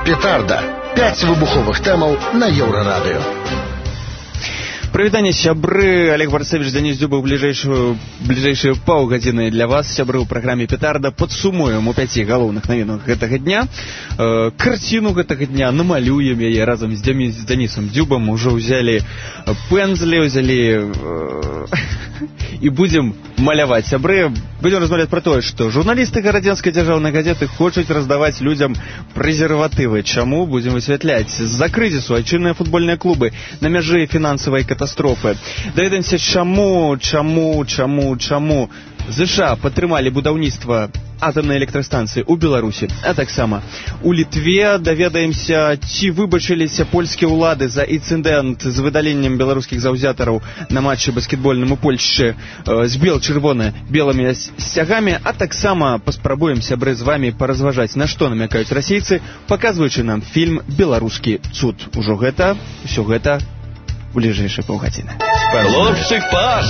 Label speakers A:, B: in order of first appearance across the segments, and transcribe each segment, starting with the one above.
A: Петарда. 5 выбуховых тэмаў на Еўрарадыё.
B: Прывітанне, сябры. Олег Варцевич, Денис Дзюба. Бліжэйшыя паўгадзіны для вас, сябры, ў праграме «Петарда». Падсумуем у 5 галоўных навінах гэтага дня. Карціну гэтага дня намалюем яе разам з Денисом Дзюбам. Ужо ўзялі пэнзлі, і будзем маляваць. Сябры, будзем размаўляць пра тое, што журналісты гарадзенскай дзяржаўнай газеты хочуць раздаваць людзям прэзерватывы. Чаму? Будзем высвятляць. З-за крызісу айчынныя футбольныя клубы на мяжы фінансавай катастрофы. Даведаемся, чаму ЗША падтрымалі будаўніцтва атамнай электрастанцыі ў Беларусі, а таксама у Літве. Даведаемся, ці выбачыліся польскія ўлады за інцыдэнт з выдаленнем беларускіх заўзятараў на матчы баскетбольным у Польшчы з бел-чырвона-белымі сцягамі, а таксама паспрабуем, сябры, з вамі паразважаць, на што намякаюць расейцы, паказваючы нам фільм «Беларускі цуд». Усё гэта в ближайшие полгодины.
C: Хлопчик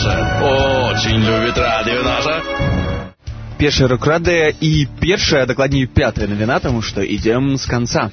C: Паша очень любит радио наше.
B: Першая рок-радыё і першая, дакладней, пятая навіна, тому што ідзем з канца.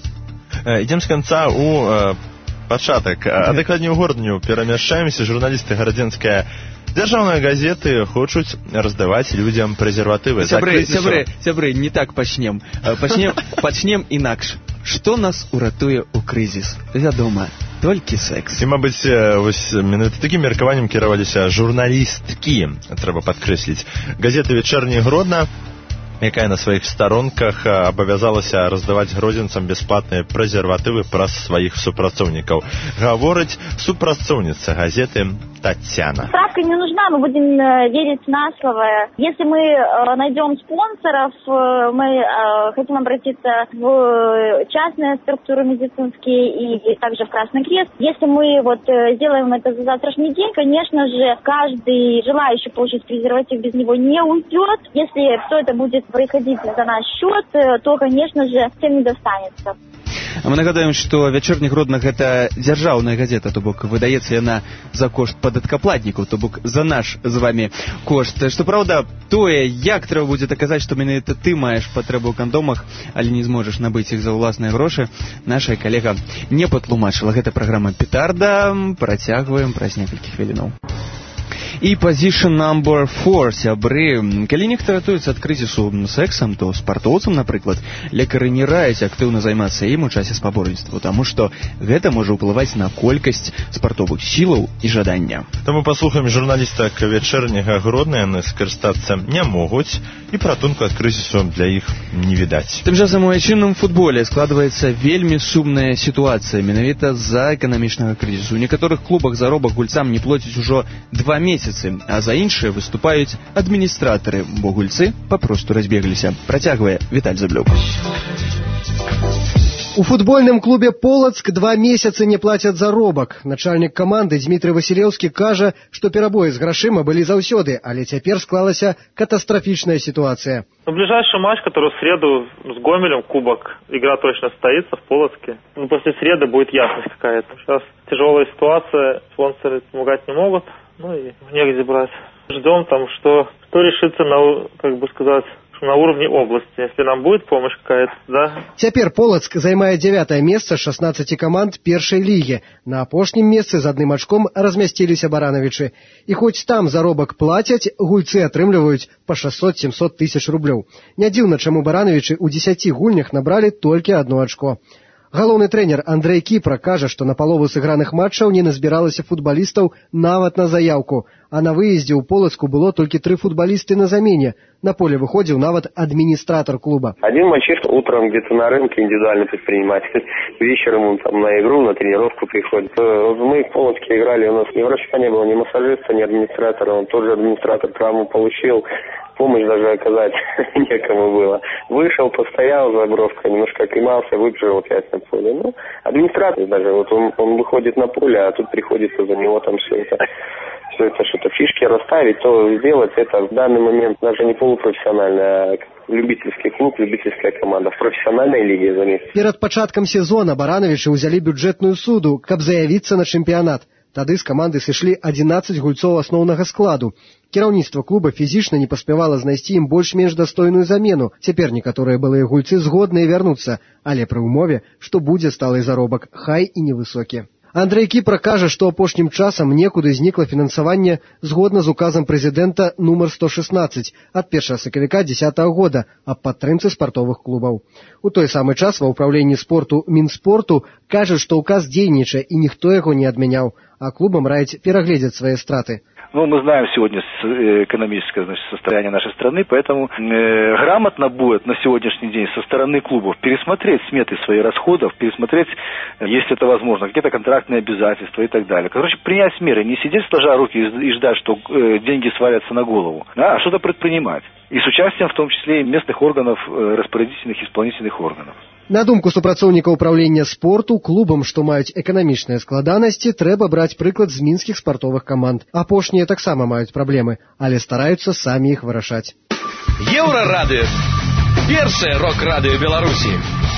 D: Ідзем з канца у пачатак. А дакладней у гордню перамяшчаемся. Журналісты гарадзенская дзяржаўнай газеты хочуць раздаваць людзям прэзерватывы.
B: Сябры, не так пачнем. Пачнем інакш. Што нас уратуе ў крызіс? Вядома, толькі секс.
D: І, мабыць, вось менавіта такім меркаваннем кіраваліся журналісткі, трэба падкрэсліць, газеты «Вечерняя Гродно», якая на сваіх старонках абавязалася раздаваць гродзенцам бясплатныя прэзерватывы праз сваіх супрацоўнікаў. Гаворыць супрацоўніца газеты Татьяна.
E: Справка не нужна, мы будем верить на слово. Если мы найдем спонсоров, мы хотим обратиться в частные структуры медицинские и также в Красный Крест. Если мы сделаем это за завтрашний день, конечно же, каждый желающий получить презерватив без него не уйдет. Если все это будет происходить за наш счет, то, конечно же, всем не достанется.
B: Мы нагадаем, што «Вечерні Гродно» — гэта дзяржаўная газета, то бок выдаецца яна за кошт падаткаплатнікаў, то бок за наш з вамі кошт. Што праўда, тое, як трэба будзе даказаць, што менавіта ты маеш патрэбу ў кандомах, але не зможаш набыць іх за ўласныя грошы, наша калега не патлумачыла. Гэта праграма «Петарда». Працягваем праз некалькі хвілінаў. І позішн number 4, сябры. Калі нехта ратуецца ад крызісу сексам, то спартоўцам, напрыклад, лекары не раяць актыўна займацца ім у часе спаборніцтва, таму што гэта можа ўплываць на колькасць спартовых сілаў і жадання.
D: Таму паслухаем журналістак «Вечерняга Гродно», яны скарыстацца не могуць, і пратунку ад крызісу для іх не відаць.
B: Тым часам у айчынным футболе складваецца вельмі сумная сітуацыя менавіта з-за эканамічнага крызісу. У некаторых клубах заробак гульцам не плоцяць ужо 2 месяцы, а за іншыя выступаюць адміністратары, бо гульцы папросту разбегліся. Працягвае Віталь Заблюк.
F: У футбольным клубе «Полацк» 2 месяцы не платят заробак. Начальник команды Дмитрий Василевский кажа, что перабои с грошима были заўсёды, але цяпер склалася катастрофичная ситуация.
G: Ближайший матч, который в среду с Гомелем, кубок, игра точно состоится в Полоцке. После среды будет ясность какая-то. Сейчас тяжелая ситуация, спонсоры помогать не могут, и негде брать. Ждем что решится на уровне области, если нам будет помощь какая-то, да.
F: Цяпер Полацк займае 9-е месца з 16 каманд першай лігі. На апошнім месцы з адным ачком размясціліся баранавічы. І хоць там заробак плацяць, гульцы атрымліваюць па 600-700 тысяч рублёў. Не дзіўна, чаму баранавічы ў 10 гульнях набралі толькі 1 ачко. Галоўны трэнер Андрэй Кіпра кажа, што на палову сыграных матчаў не назбіралася футбалістаў нават на заяўку, а на выездзе ў Полацку было толькі 3 футбалісты на замене. На поле выходил нават администратор клуба.
H: Один мальчишка утром где-то на рынке, индивидуальный предприниматель, вечером он там на игру, на тренировку приходит. Мы в Полоцке играли, у нас ни врача не было, ни массажиста, ни администратора. Он тоже администратор травму получил, помощь даже оказать некому было. Вышел, постоял за бровкой, немножко оклемался, выбежал опять на поле. Администратор даже, он выходит на поле, а тут приходится за него там все это что-то фишки расставить, то сделать это в данный момент даже не полупрофессионально, а любительский клуб, любительская команда в профессиональной лиге, заметьте.
F: Перед пачаткам сезона баранавічы ўзялі бюджэтную суду, каб заявіцца на чэмпіянат. Тады з каманды сышлі 11 гульцоў асноўнага складу. Кіраўніцтва клуба фізічна не паспявала знайсці ім больш-менш дастойную замену. Цяпер некаторыя былыя гульцы згодныя вярнуцца, але пры ўмове, што будзе сталы заробак, хай і невысокі. Андрэй Кіпра кажа, што апошнім часам некуды знікла фінансаванне згодна з указам прэзідэнта нумар 116 ад 1 сакавіка 2010 года аб падтрымцы спартовых клубаў. У той самы час ва ўпраўленні спорту Мінспорту кажа, што ўказ дзейнічае і ніхто яго не адмяняў, а клубам раіць перагледзець свае страты.
I: Ну, мы знаем сегодня экономическое состояние нашей страны, поэтому грамотно будет на сегодняшний день со стороны клубов пересмотреть сметы своих расходов, пересмотреть, если это возможно, какие-то контрактные обязательства и так далее. Короче, принять меры, не сидеть сложа руки и ждать, что деньги свалятся на голову, а что-то предпринимать. И с участием в том числе и местных органов, распорядительных, исполнительных органов.
F: На думку супрацоўніка ўпраўлення спорту, клубам, што маюць эканамічныя складанасці, трэба браць прыклад з мінскіх спартовых каманд. Апошнія таксама маюць праблемы, але стараюцца самі іх вырашаць.
C: Еўрарадыё. Першае рок-радыё Беларусі.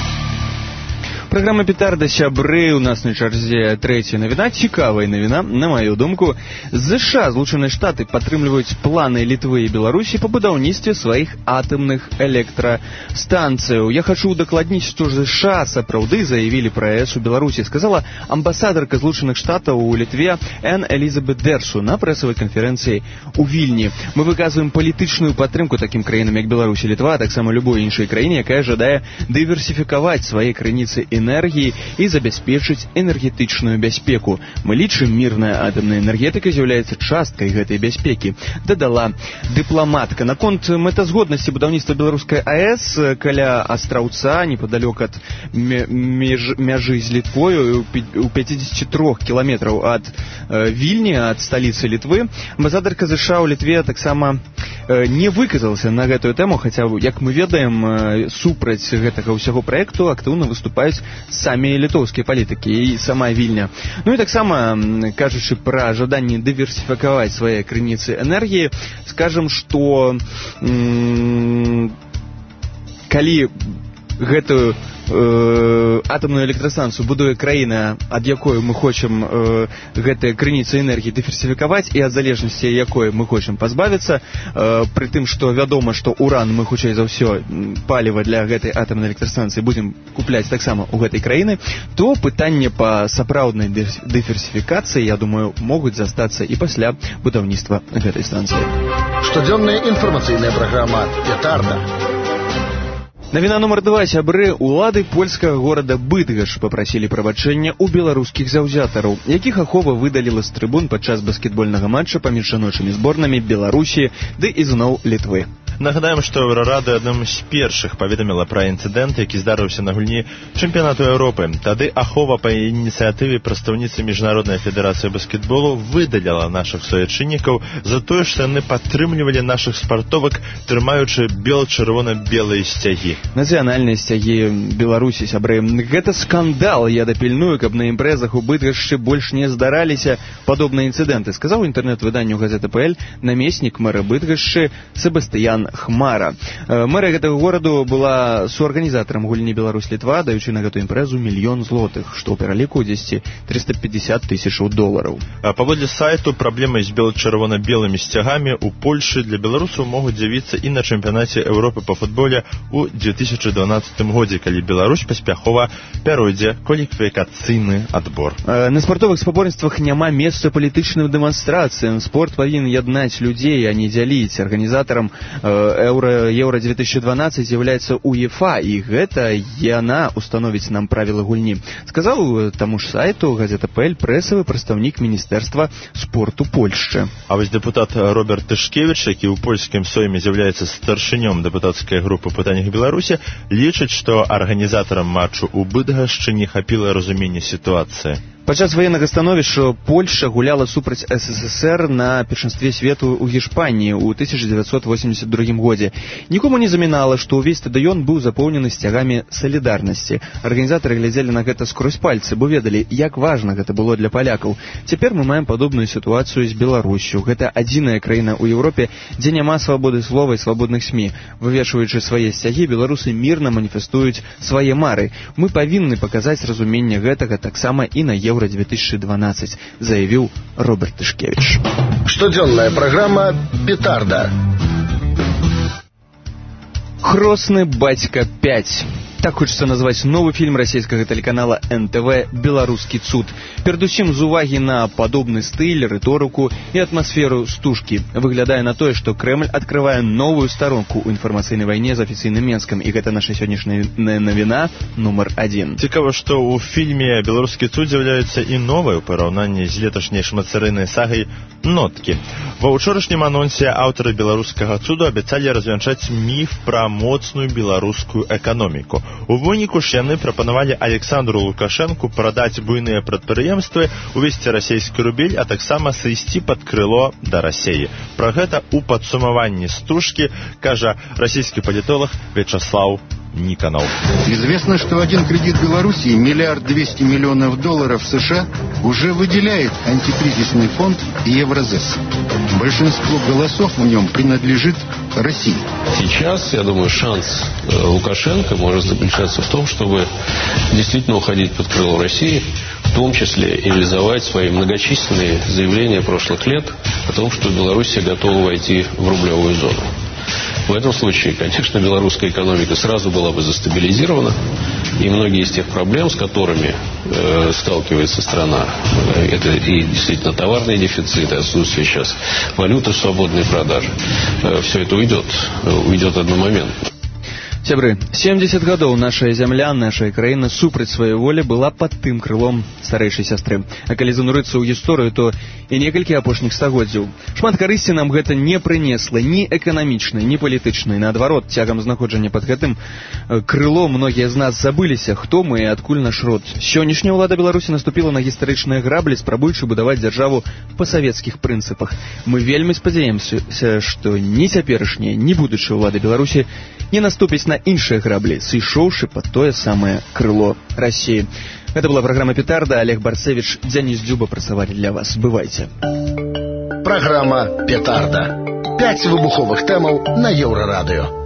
B: Программа «Петарда», сябры, у нас на чарзе трэцяя навіна, цікавая навіна, на мою думку. США, Злучаныя Штаты, падтрымліваюць планы Літвы і Беларусі па будаўніцтве сваіх атамных электрастанцыяў. Я хочу удакладніць, што США сапраўды заявілі пра АЭС у Беларусі, сказала амбасадарка Злучаных Штатаў у Літве Энн Элізабет Дэрсу на прэсавай канферэнцыі ў Вільні. Мы выказваем палітычную падтрымку такім краінам, як Беларусь і Літва, а таксама любой іншай краіне, якая жадае дыверсіфікаваць свае крыніцы энергии и забяспечыць энергетычную бяспеку. Мы лічым, мірная атамная энергетыка з'яўляецца часткай гэтай бяспекі, дадала дыпламатка. Наконт мэтазгоднасці будаўніцтва беларускай АЭС каля Астраўца, непадалёк ад мяжы з Літвою, у 53 кіламетраў ад Вільні, ад сталіцы Літвы, амбасадарка США ў Літве таксама не выказалася на гэтую тэму, хаця, як мы ведаем, супраць гэтага ўсяго праекту актыўна выступаюць самі літоўскія палітыкі і сама Вільня. Ну і таксама, кажучы пра жаданне дыверсіфікаваць свае крыніцы энергіі, скажам, што калі гэтую атамную электрастанцыю будуе краіна, ад якой мы хочам гэтыя крыніцы энергіі дыверсіфікаваць і ад залежнасці якой мы хочам пазбавіцца, пры тым, што вядома, што уран мы хутчэй за ўсё паліва для гэтай атамнай электрастанцыі будзем купляць таксама ў гэтай краіны, то пытанне па сапраўднай дыверсіфікацыі, я думаю, могуць застацца і пасля будаўніцтва гэтай станцыі.
A: Штодзённая інфармацыйная праграма «Петарда».
B: Навіна нумар 2. Сябры, улады польскага горада Быдгаш папрасілі прабачэння ў беларускіх заўзятараў, якіх ахова выдаліла з трыбун падчас баскетбольнага матча паміж жаночымі зборнамі Беларусі ды ізноў Літвы.
D: Нагадаем, што Еўрарада адным з першых паведаміла пра інцыдэнт, які здарыўся на гульні чэмпіянату Еўропы. Тады ахова па ініцыятыве прадстаўніцы Міжнароднай федэрацыі баскетболу выдаліла нашых суайчыннікаў за тое, што яны падтрымлівалі нашых спартовак, трымаючы бел-чырвона-белыя сцягі.
B: Нацыянальныя сцягі Беларусі, сябры. Гэта скандал. Я дапільную, каб на імпрэзах у Быдгашчы больш не здараліся падобныя інцыдэнты, сказаў інтэрнэт-выданню газета.пл намеснік мэра Быдгашчы Себастыян Хмара. Мэра гэтага гораду была суарганізатарам гульні Беларусь-Літва, даючы на гэту імпрэзу $1 000 000, што ў пераліку дзесьці $350 000.
D: Паводле сайту, праблемы з бел-чырвона-белымі сцягамі ў Польшы для беларусаў могуць з'явіцца і на чэмпіянаце Еўропы па футболе ў 2012 годзе, калі Беларусь паспяхова пяройдзе кваліфікацыйны адбор.
B: На спартовых спаборніцтвах няма месца палітычным дэманстрацыям. Спорт павінен яднаць людзей, а не дзяліць. Арганізатарам Еўра 2012 з'яўляецца УЕФА, і гэта яна установіць нам правілы гульні. Сказаў таму ж сайту газета.пл прэсавы прадстаўнік Міністэрства спорту Польшчы.
D: А вось дэпутат Роберт Тышкевіч, які ў польскім сойме з'яўляецца старшынём дэпутацкай групы па пытаннях Беларусі, лічыць, што арганізатарам матчу ў Быдгашчы не хапіла разумення сітуацыі.
B: Падчас ваеннага становішча Польшча гуляла супраць СССР на першынстве свету ў Гішпаніі ў 1982 годзе. Нікому не замінала, што ўвесь стадыён быў запоўнены сцягамі салідарнасці. Арганізатары глядзелі на гэта скрозь пальцы, бо ведалі, як важна гэта было для палякаў. Цяпер мы маем падобную сітуацыю з Беларуссю. Гэта адзіная краіна ў Еўропе, дзе няма свабоды слова і свабодных СМІ. Вывешваючы свае сцягі, беларусы мірна маніфестуюць свае мары. Мы павінны паказаць разуменне гэтага таксама і на Еўра Еўра-2012, заявіў Роберт Тышкевич.
A: Штодзённая праграма «Петарда».
B: «Хросны бацька 5». Так хочется назвать новый фильм российского телеканала НТВ «Белорусский цуд». Передусім з уваги на подобный стиль, риторику и атмосферу стужки. Выглядая на то, что Кремль открывает новую сторонку у информационной войне з офіцыйным Менском. И это наша сегодняшняя новина номер 1.
D: Цікаво, что у фильме «Белорусский цуд» з'являюцца і новыя ў параўнанні з леташняй шматсерыйнай сагай «Ноткі». Ва ўчорашнім анонсе аўтары «Беларускага цуду» абяцалі развянчаць міф пра моцную беларускую эканоміку. У выніку ж яны прапанавалі Александру Лукашенку прадаць буйныя прадпрыемствы, увесці расійскі рубель, а таксама сысці пад крыло да Расіі. Пра гэта ў падсумаванні стужкі кажа расійскі палітолог Вячеслав Никонов.
J: Известно, что один кредит Белоруссии, $1 200 миллионов США, уже выделяет антикризисный фонд Евразес. Большинство голосов в нем принадлежит России.
K: Сейчас, я думаю, шанс Лукашенко может заключаться в том, чтобы действительно уходить под крыло России, в том числе и реализовать свои многочисленные заявления прошлых лет о том, что Белоруссия готова войти в рублевую зону. В этом случае, конечно, белорусская экономика сразу была бы застабилизирована, и многие из тех проблем, с которыми сталкивается страна, это и действительно товарные дефициты, отсутствие сейчас валюты в свободной продаже, все это уйдет одномоментно.
B: Сябры, 70 гадоў нашая зямля, нашая краіна супраць сваёй волі была пад тым крылом старэйшай сястры. А калі занурыцца ў гісторыю, то і некалькі апошніх стагоддзяў. Шмат карысці нам гэта не прынесла ні эканамічнай, ні палітычнай. Наадварот, цягам знаходжання пад гэтым крылом многія з нас забыліся, хто мы і адкуль наш род. Сённяшняя ўлада Беларусі наступіла на гістарычныя граблі, спрабуючы будаваць дзяржаву па савецкіх прынцыпах. Мы вельмі спадзяемся, што ні цяперашняя, ні будучая ўлада Беларусі не наступіць на іншыя граблі, сышоўшы пад тое самае крыло Расіі. Гэта была праграма «Петарда». Олег Барцевич, Дзяніс Дзюба працавалі для вас. Бывайце.
A: Праграма «Петарда». 5 выбуховых тэмаў на Еўрарадыё.